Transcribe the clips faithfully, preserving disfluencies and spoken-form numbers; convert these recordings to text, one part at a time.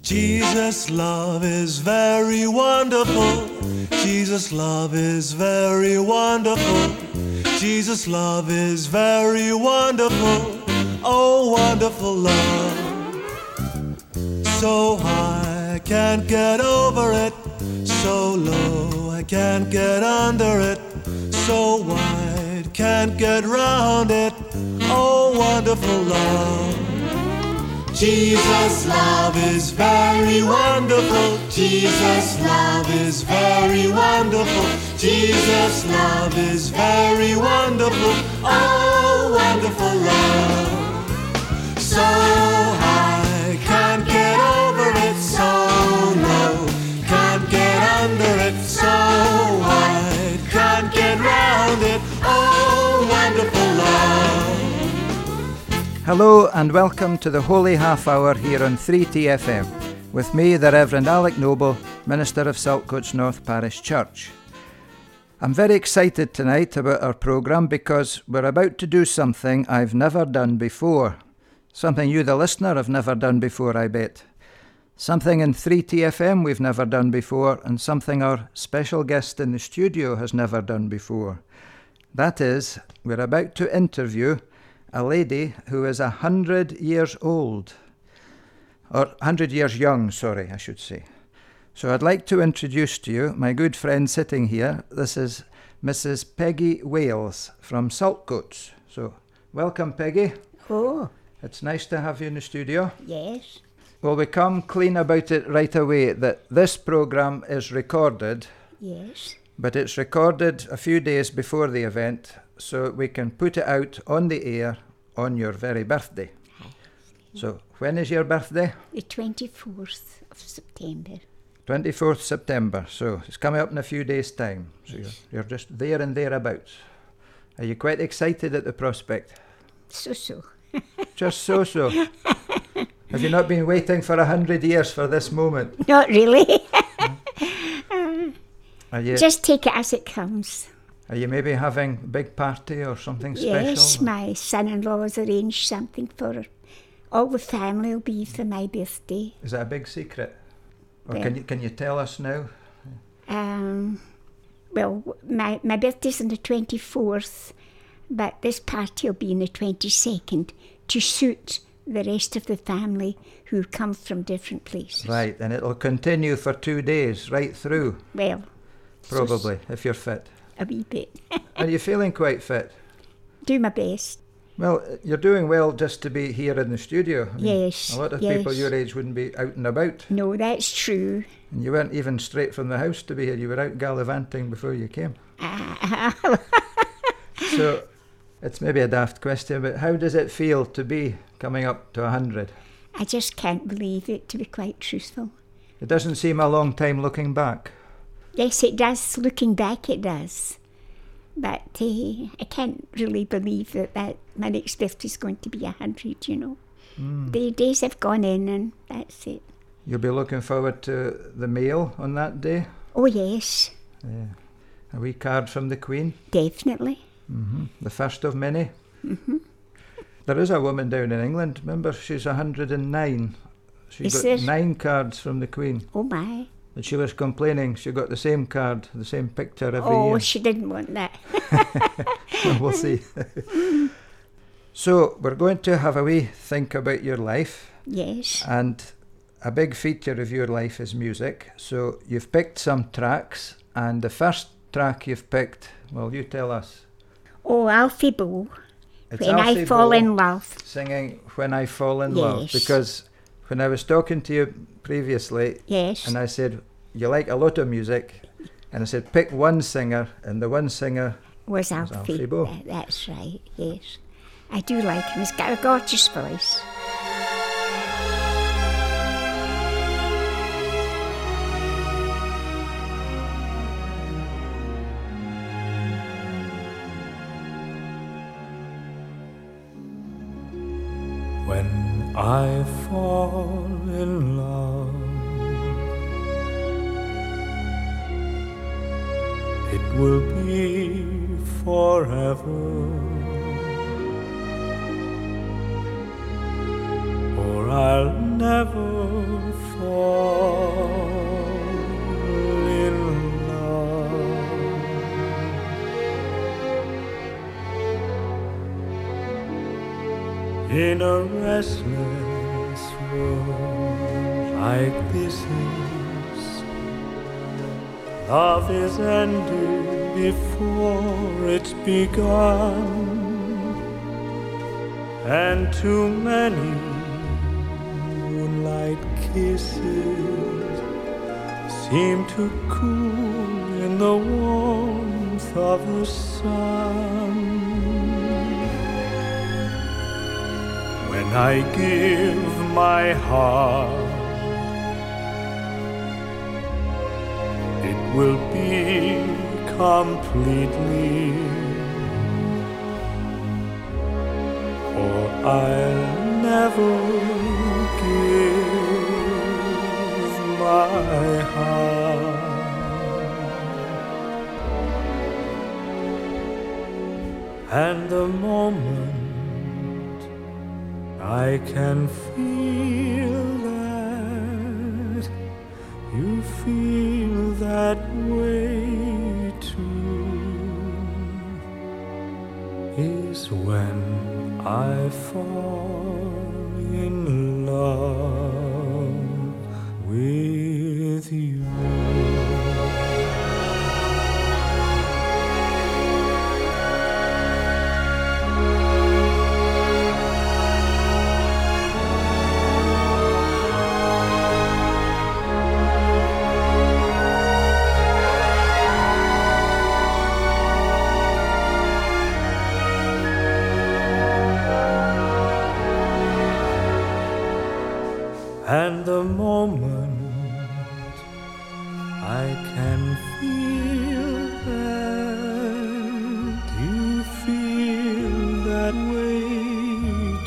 Jesus' love is very wonderful. Jesus' love is very wonderful. Jesus' love is very wonderful. Oh, wonderful love. So high, I can't get over it. So low, I can't get under it. So wide, can't get round it. Oh, wonderful love. Jesus' love is very wonderful. Jesus' love is very wonderful. Jesus' love is very wonderful. Oh, wonderful love. So high, can't get over it. So low, can't get under it. So wide, can't get round it. Oh, wonderful love. Hello and welcome to the Holy Half Hour here on three T F M, with me, the Reverend Alec Noble, Minister of Saltcoats North Parish Church. I'm very excited tonight about our programme because we're about to do something I've never done before. Something you, the listener, have never done before, I bet. Something in three T F M we've never done before, and something our special guest in the studio has never done before. That is, we're about to interview a lady who is a hundred years old, or hundred years young, sorry, I should say. So I'd like to introduce to you my good friend sitting here. This is Missus Peggy Wales from Saltcoats. So welcome, Peggy. Oh. It's nice to have you in the studio. Yes. Well, we come clean about it right away that this programme is recorded. Yes. But it's recorded a few days before the event, so we can put it out on the air on your very birthday. Hi. So, when is your birthday? The twenty-fourth of September. twenty-fourth September, so it's coming up in a few days' time. So you're, you're just there and thereabouts. Are you quite excited at the prospect? So-so. Just so-so. Have you not been waiting for a hundred years for this moment? Not really. Are you, Just take it as it comes. Are you maybe having a big party or something special? Yes, my son-in-law has arranged something for her. All the family will be for my birthday. Is that a big secret? Or Well- can you can you tell us now? Um, well, my, my birthday's on the twenty-fourth, but this party will be on the twenty-second to suit the rest of the family who come from different places. Right, and it'll continue for two days, right through, Well, probably, if you're fit. a wee bit. Are you feeling quite fit? Do my best. Well, you're doing well just to be here in the studio. I mean, Yes, A lot of yes. people your age wouldn't be out and about. No, that's true. And you weren't even straight from the house to be here. You were out gallivanting before you came. Ah, So, it's maybe a daft question, but how does it feel to be coming up to one hundred? I just can't believe it, to be quite truthful. It doesn't seem a long time looking back. Yes, it does. Looking back, it does. But uh, I can't really believe that, that my next birthday is going to be a hundred, you know. Mm. The days have gone in and that's it. You'll be looking forward to the mail on that day? Oh, yes, Yeah. A wee card from the Queen? definitely. Mm-hmm. The first of many. Mm-hmm. There is a woman down in England, remember, she's one hundred and nine. She Is got there? nine cards from the Queen. Oh, my. And she was complaining she got the same card, the same picture every Oh, year. she didn't want that. We'll see. So, we're going to have a wee think about your life, Yes. and a big feature of your life is music. So, you've picked some tracks, and the first track you've picked, well, you tell us. Oh, Alfie Boe. It's When I Alfie Fall Boe in Love. singing When I Fall in Love, Yes. because when I was talking to you previously, Yes. and I said, you like a lot of music, and I said, pick one singer, and the one singer, Was was Alfie. Alfie Boe. That- that's right, yes. I do like him. He's got a gorgeous voice. When I fall in love, it will be forever, or I'll never fall in a restless world like this is. Love is ended before it's begun, and too many moonlight kisses seem to cool in the warmth of the sun. When I give my heart, it will be completely, or I'll never give my heart. And the moment I can feel that you feel that way too is when I fall in love with you. And the moment I can feel that you feel that way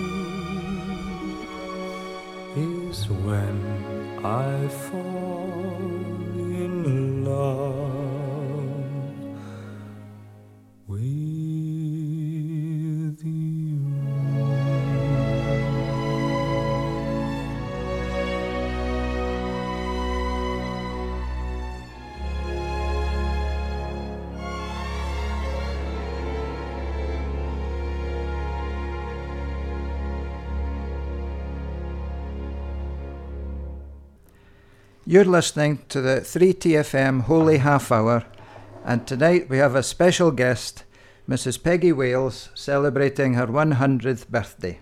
too is when I fall in love with you. You're listening to the three T F M Holy Half Hour, and tonight we have a special guest, Missus Peggy Wales, celebrating her one hundredth birthday.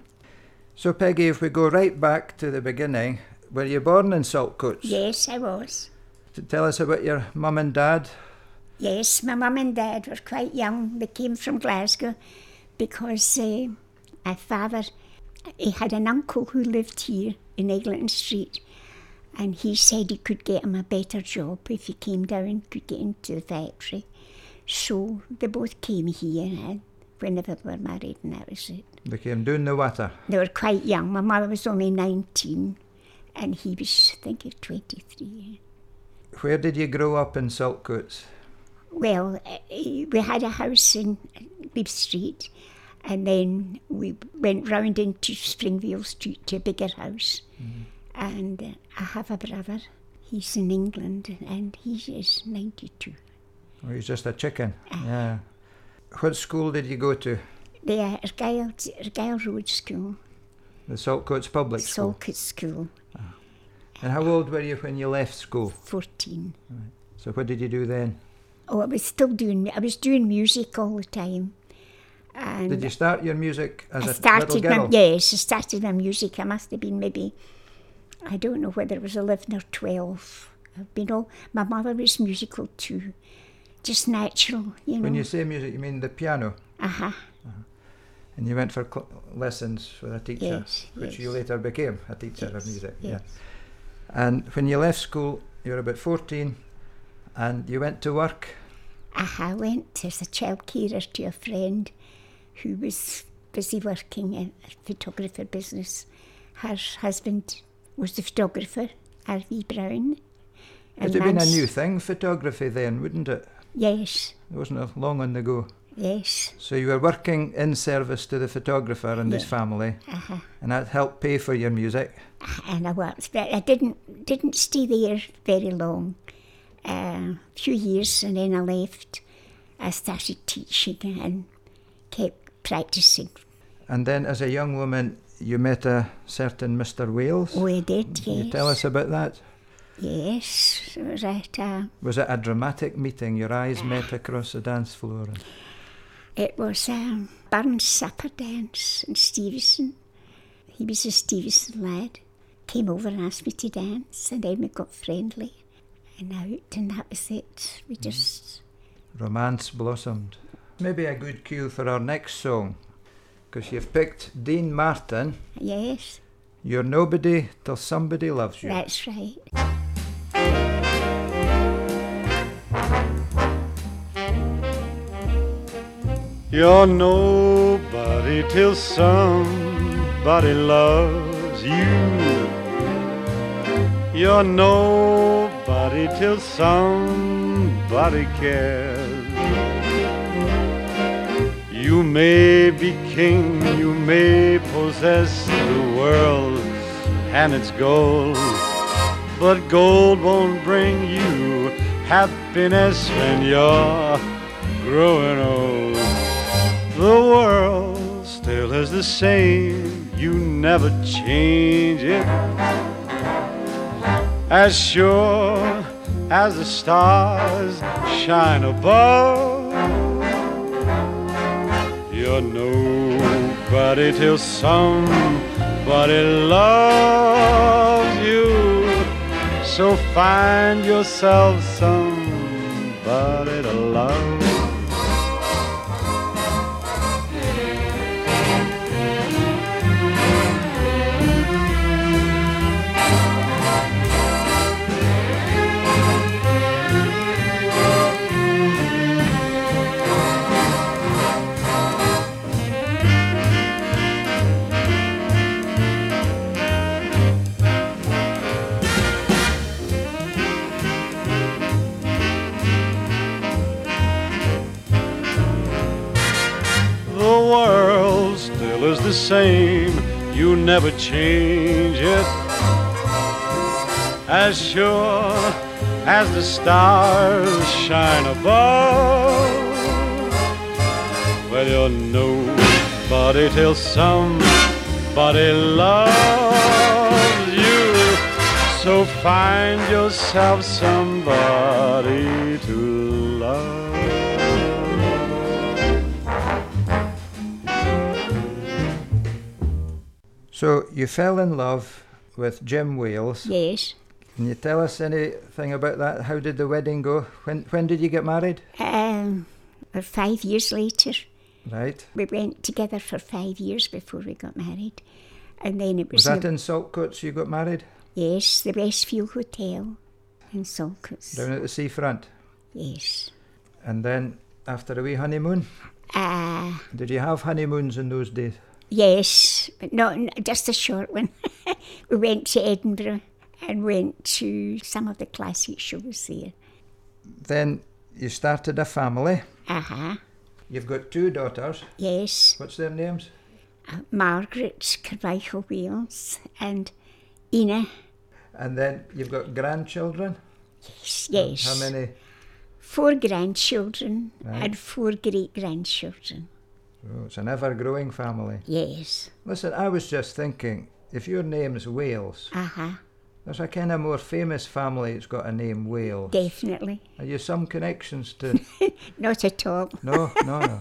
So Peggy, if we go right back to the beginning, were you born in Saltcoats? Yes, I was. Tell us about your mum and dad. Yes, my mum and dad were quite young. They came from Glasgow because uh, my father, he had an uncle who lived here in Eglinton Street, and he said he could get him a better job if he came down, could get into the factory. So they both came here, and whenever they were married, and that was it. They came down the water. They were quite young. My mother was only nineteen, and he was, I think, twenty-three. Where did you grow up in Saltcoats? Well, uh, we had a house in Glebe Street, and then we went round into Springvale Street to a bigger house. Mm-hmm. And uh, I have a brother. He's in England, and he is ninety-two. Oh, he's just a chicken. Uh, yeah. What school did you go to? The uh, Argyle, Argyle Road School. The Saltcoats Public School? Saltcoats School. Oh. And how old were you when you left school? Fourteen. Right. So what did you do then? Oh, I was still doing, I was doing music all the time. And did you start your music as I a started little girl? My, yes, I started my music. I must have been maybe, I don't know whether it was eleven or twelve. I've been all, my mother was musical too, just natural, you know. When you say music, you mean the piano? Uh-huh. uh-huh. And you went for cl- lessons with a teacher, yes, which yes. you later became a teacher yes, of music. Yes. Yeah. And when you left school, you were about fourteen, and you went to work? Uh-huh. I went as a child carer to a friend who was busy working in a photographer business. Her husband was the photographer, R V Brown. It would have been a new thing, photography then, wouldn't it? Yes. It wasn't long on the go. Yes. So you were working in service to the photographer and yeah. his family, uh-huh. and that helped pay for your music. And I worked, but I didn't didn't stay there very long. A uh, few years, and then I left. I started teaching and kept practicing. And then as a young woman, you met a certain Mister Wales. Oh, I did, Can yes. you tell us about that? Yes, it was at a, Was it a dramatic meeting? Your eyes met across the dance floor? And it was a Burns supper dance in Stevenson. He was a Stevenson lad. Came over and asked me to dance, and then we got friendly and out, and that was it. We just... romance blossomed. Maybe a good cue for our next song, because you've picked Dean Martin. Yes, You're nobody till somebody loves you. that's right. You're nobody till somebody loves you. You're nobody till somebody cares. You may be king, you may possess the world and its gold, but gold won't bring you happiness when you're growing old. The world still is the same, you never change it. As sure as the stars shine above, you're nobody till somebody loves you. So find yourself somebody to love. The same, you never change it. As sure as the stars shine above, well, you're nobody till somebody loves you. So find yourself somebody to love. So you fell in love with Jim Wales. Yes. Can you tell us anything about that? How did the wedding go? When when did you get married? Um, five years later. Right. We went together for five years before we got married. And then it was... Was that the, in Saltcoats you got married? Yes, the Westfield Hotel in Saltcoats. Down at the seafront? Yes. And then after a wee honeymoon? Uh, Did you have honeymoons in those days? yes, but not just a short one. We went to Edinburgh and went to some of the classic shows there. Then you started a family. Uh-huh. You've got two daughters. Yes. What's their names? Uh, Margaret Carmichael Wales and Ina. And then you've got grandchildren? Yes, yes. How many? Four grandchildren Right. and four great-grandchildren. Oh, it's an ever-growing family. Yes. Listen, I was just thinking, if your name's Wales, Uh-huh. there's a kind of more famous family that's got a name Wales. Definitely. Are you some connections to... Not at all. No, no, no.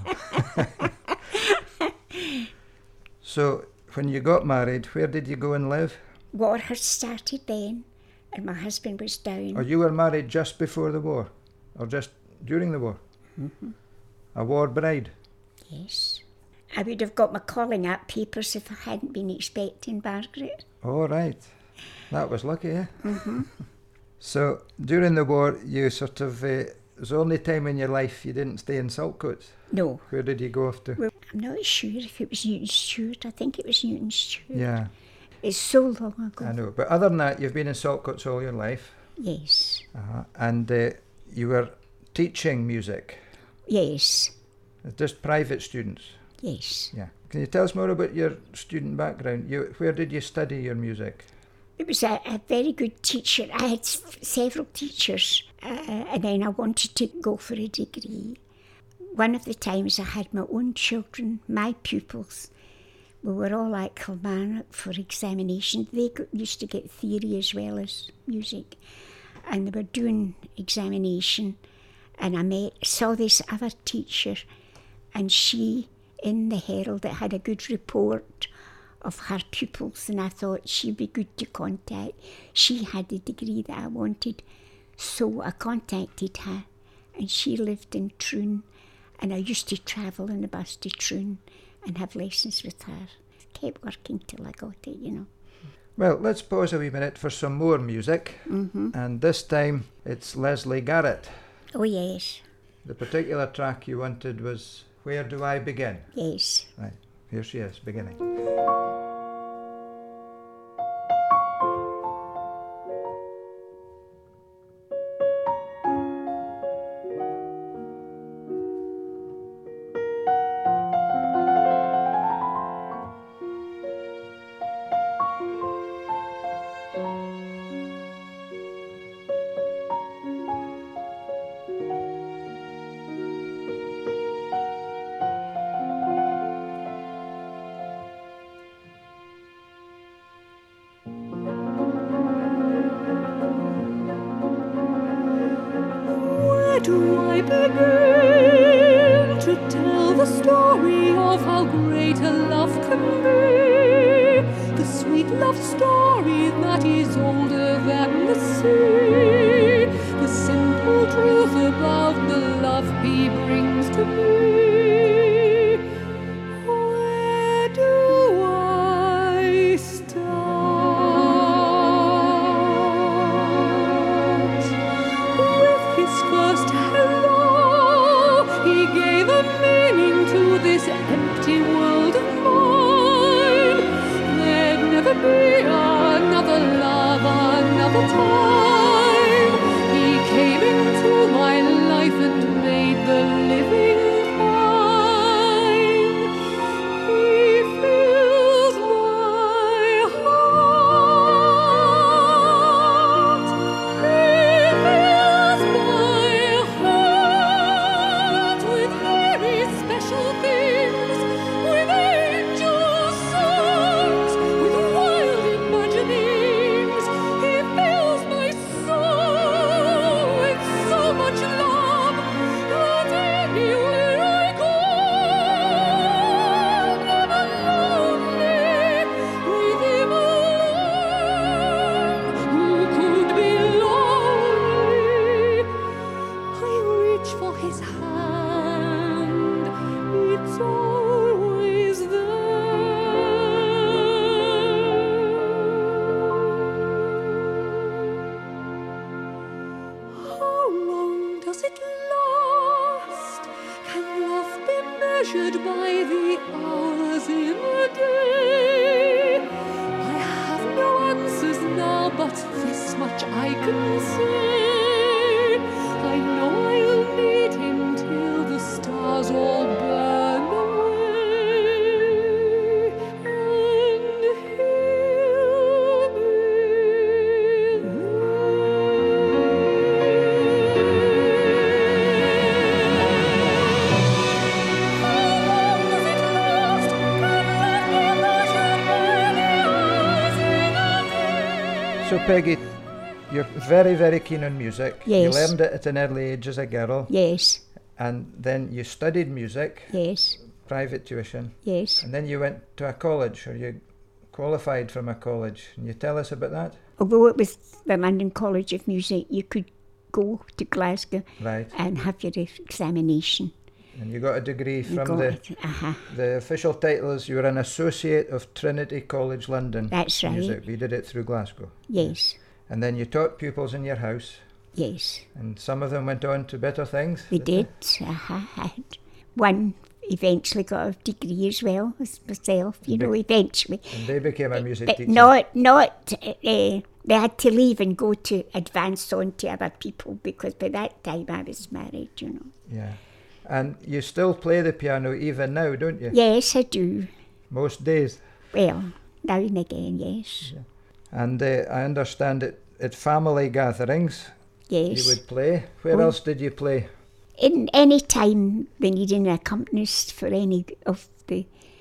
So, when you got married, where did you go and live? War had started then, and my husband was down. Or you were married just before the war? Or just during the war? Mm-hmm. A war bride? Yes. I would have got my calling out papers if I hadn't been expecting Margaret. Oh, right. That was lucky, eh? Mm-hmm. So, during the war, you sort of... Uh, it was the only time in your life you didn't stay in Saltcoats. No. Where did you go off to? Well, I'm not sure if it was Newton Stewart. I think it was Newton Stewart. Yeah, It's so long ago. I know. But other than that, you've been in Saltcoats all your life. Yes. Uh-huh. And uh, you were teaching music. Yes. Just private students. Yes. Yeah. Can you tell us more about your student background? You, where did you study your music? It was a, a very good teacher. I had s- several teachers, uh, and then I wanted to go for a degree. One of the times I had my own children, my pupils, we were all at Kilmarnock for examination. They got, used to get theory as well as music. And they were doing examination. And I met, saw this other teacher, and she, in the Herald, it had a good report of her pupils, and I thought she'd be good to contact. She had the degree that I wanted, so I contacted her, and she lived in Troon, and I used to travel in the bus to Troon and have lessons with her. Kept working till I got it, you know. Well, let's pause a wee minute for some more music, Mm-hmm. and this time it's Leslie Garrett. Oh, yes, The particular track you wanted was Where Do I Begin? yes. Right, here she is, beginning. Where do I begin to tell the story of how great a love can be? The sweet love story that is older than the sea. The simple truth about the love he brings to me. Where do I start? With his first hello, he gave a meaning to this empty world of mine. There'd never be another love, another time. He came into my life and made the living fine. He fills my heart. He fills my heart with very special things, with angel songs, with wild imaginings. He fills my soul with so much love that anywhere I go, I'm never lonely with him alone. Who could be lonely? I reach for his hand, it's always there. How long does it last? Can love be measured by the hours in a day? I have no answers now, but this much I can say. I know I'll need him till the stars all burn away, and he'll be So Peggy, you're very, very keen on music. You Yes. learned it at an early age as a girl, Yes, and then you studied music, yes, private tuition, yes. and then you went to a college, or you qualified from a college. Can you tell us about that? Although it was the London College of Music, you could go to Glasgow Right. and have your examination. And you got a degree You from got the it. Uh-huh. the official title is you were an associate of Trinity College London. That's right. Music. You did it through Glasgow. Yes, And then you taught pupils in your house, yes. and some of them went on to better things. They did. Uh-huh. I had one eventually got a degree as well as myself, you know, eventually. And they became a music But teacher. not, not, uh, they had to leave and go to advance on to other people because by that time I was married, you know. Yeah. And you still play the piano even now, don't you? Yes, I do. Most days. Well, now and again, yes. And uh, I understand it at family gatherings Yes. you would play. Where Oh. else did you play? In any time they needed an accompanist for any of the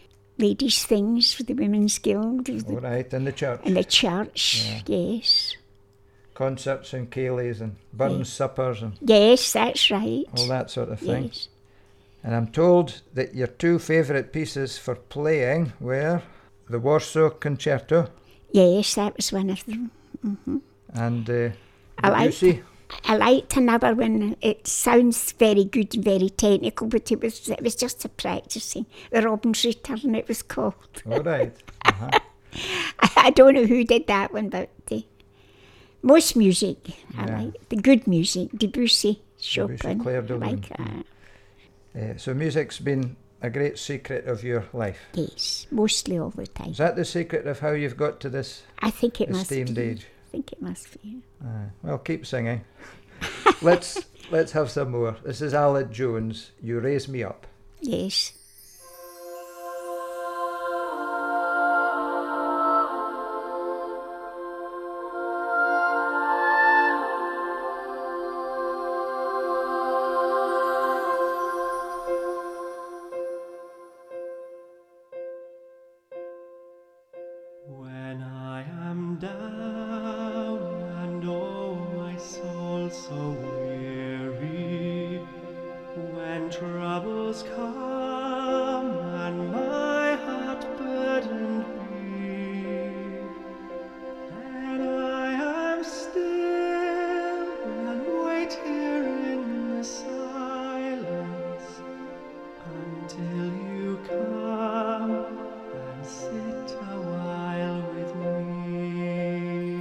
ladies' things for the Women's Guild. All right, in the church. In the church, Yeah. yes. Concerts and ceilidhs and Burns Yes. suppers and Yes, that's right. all that sort of thing. Yes. And I'm told that your two favourite pieces for playing were the Warsaw Concerto Yes, that was one of them. hmm and uh, I liked Debussy. I liked another one. It sounds very good and very technical, but it was it was just a practicing. The Robin's Return, it was called. All right. Uh-huh. I, I don't know who did that one, but uh, most music I Yeah. like. The good music, Debussy, Chopin, Claire I de Lune. like that. Uh, so music's been a great secret of your life. Yes, mostly all the time. Is that the secret of how you've got to this I think it must esteemed be. age? I think it must be. Uh, well, keep singing. let's let's have some more. This is Aled Jones, You Raise Me Up. Yes. When I am down and oh my soul so weary, when troubles come and my heart burdened be, then I am still and wait here in the silence until you come and sit a while with me.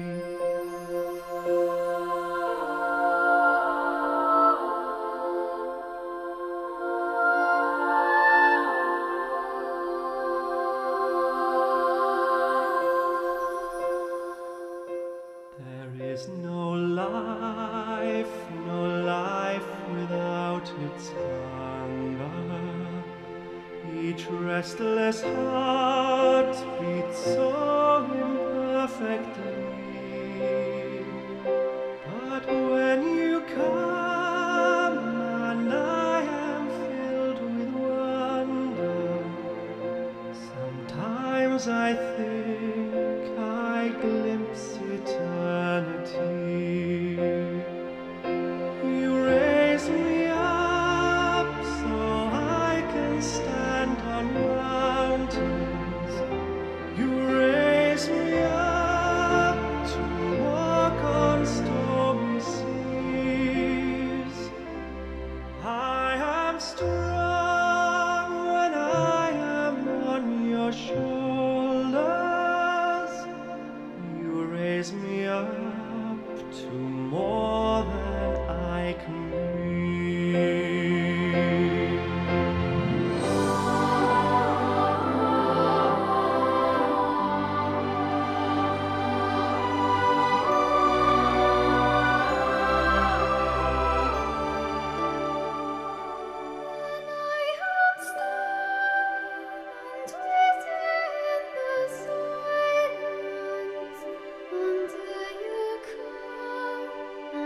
There is no life, no life without its hunger. Each restless heart beats so imperfectly. But when you come and I am filled with wonder, sometimes I think I glimpse eternity. You raise me up so I can stand on mountains. You raise me up to walk on stormy seas. I am strong when I am on your shoulders. You raise me up to more than I can be. Until you come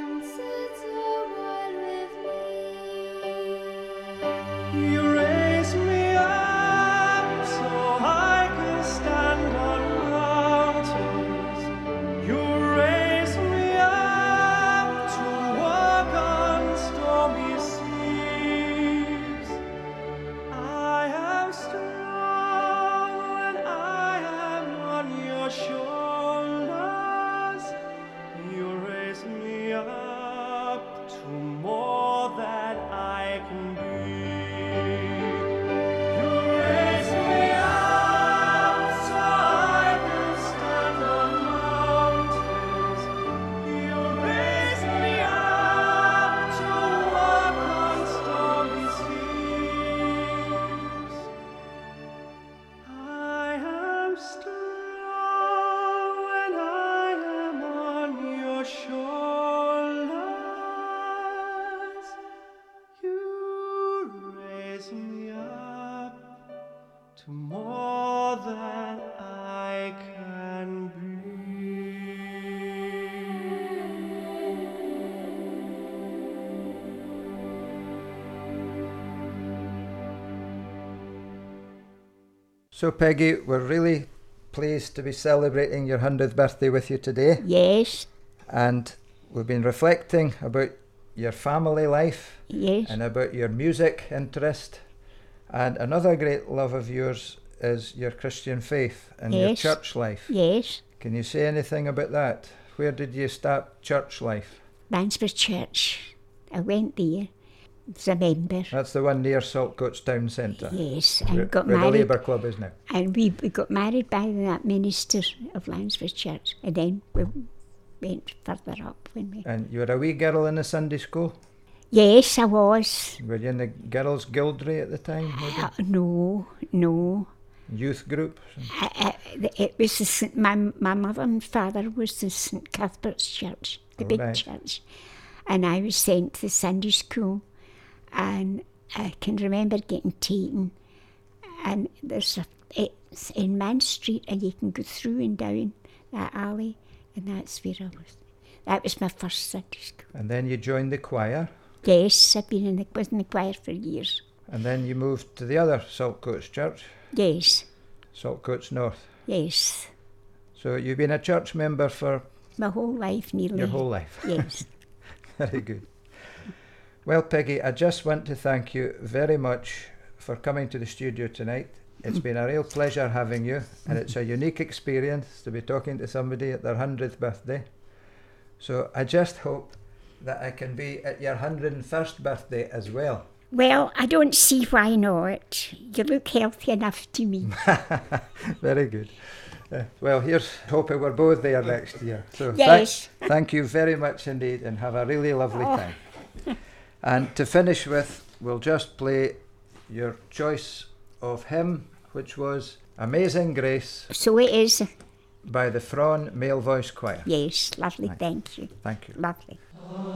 So, Peggy, we're really pleased to be celebrating your hundredth birthday with you today. Yes, And we've been reflecting about your family life yes, and about your music interest. And another great love of yours is your Christian faith and your Yes. church life. yes. Can you say anything about that? Where did you start church life? Lansford Church. I went there as a member. That's the one near Saltcoats Town Centre. Yes, Where, and got where the married. Labour Club is now. And we, we got married by that minister of Lansford Church. And then we went further up when we... And you were a wee girl in the Sunday school? Yes, I was. Were you in the Girls' Guildry at the time? maybe? Uh, no, no. Youth group? I, I, it was the Saint, my my mother and father was the Saint Cuthbert's Church, the Oh, big right. church, and I was sent to Sunday school, and I can remember getting taken, and there's a it's in Man Street, and you can go through and down that alley, and that's where I was. That was my first Sunday school. And then you joined the choir, Yes, I've been in the was in the choir for years. and then you moved to the other Saltcoats Church, Yes, Saltcoats North. yes, So you've been a church member for my whole life nearly. your whole life. Yes. Very good. Well, Peggy, I just want to thank you very much for coming to the studio tonight. It's been a real pleasure having you, and it's a unique experience to be talking to somebody at their hundredth birthday. So I just hope that I can be at your one hundred and first birthday as well. Well, I don't see why not. You look healthy enough to me. Very good. Uh, well, here's hoping we're both there next year. So Yes. thank, thank you very much indeed, and have a really lovely time. And to finish with, we'll just play your choice of hymn, which was Amazing Grace So it is. by the Thrawn Male Voice Choir. Yes, lovely. Right. Thank you. Thank you. Lovely. I